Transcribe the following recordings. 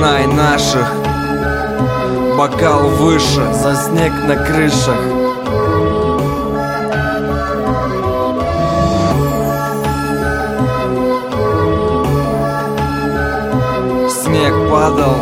знай наших. Бокал выше, за снег на крышах. Снег падал.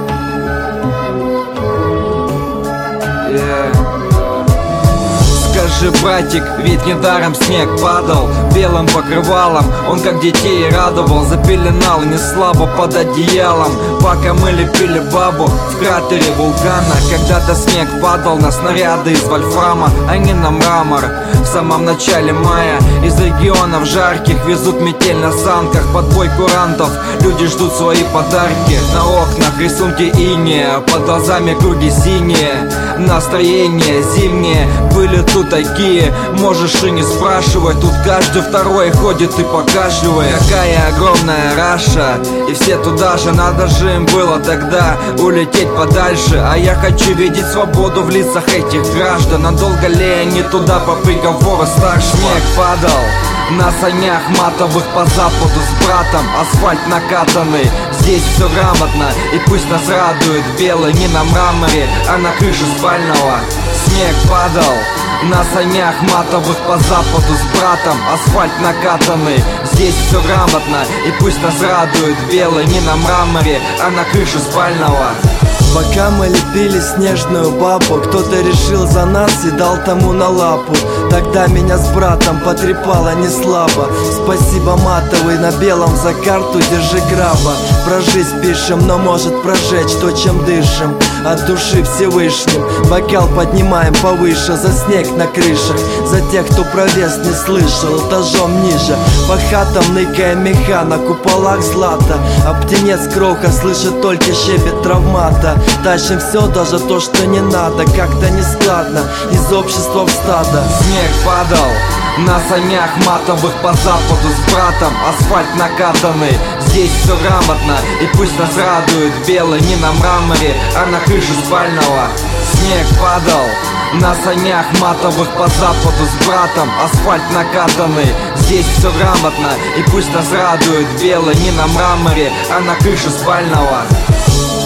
Скажи, братик, ведь недаром снег падал белым покрывалом, он как детей радовал. Запеленал не слабо под одеялом, пока мы лепили бабу в кратере вулкана. Когда-то снег падал на снаряды из вольфрама, а не на мрамор. В самом начале мая из регионов жарких везут метель на санках, под бой курантов. Люди ждут свои подарки. На окнах рисунки инея, под глазами круги синие. Настроение зимнее, были тут такие, можешь и не спрашивать. Тут каждый второй ходит и покашливает. Какая огромная раша, и все туда же. Надо же им было тогда улететь подальше. А я хочу видеть свободу в лицах этих граждан. Надолго ли они туда по приговору старшего? Снег падал на санях матовых по западу с братом. Асфальт накатанный, здесь все грамотно. И пусть нас радует белый не на мраморе, а на крыше спального. Снег падал на санях матовых по западу с братом. Асфальт накатанный, здесь все грамотно. И пусть нас радует белый не на мраморе, а на крыше спального. Пока мы лепили снежную бабу, кто-то решил за нас и дал тому на лапу. Тогда меня с братом потрепало не слабо. Спасибо, матовый, на белом за карту держи граба. Про жизнь пишем, но может прожечь то, чем дышим. От души Всевышним бокал поднимаем повыше. За снег на крышах, за тех, кто про вес не слышал. Этажом ниже, по хатам ныкая меха, на куполах злато. А птенец кроха слышит только щебет травмата. Тащим все, даже то, что не надо. Как-то нескладно, из общества в стадо. Снег падал на санях матовых по западу с братом. Асфальт накатанный, здесь все грамотно. И пусть нас радует белый не на мраморе, а на крыше спального. Снег падал на санях матовых по западу с братом. Асфальт накатанный, здесь все грамотно. И пусть нас радует белый не на мраморе, а на крыше спального.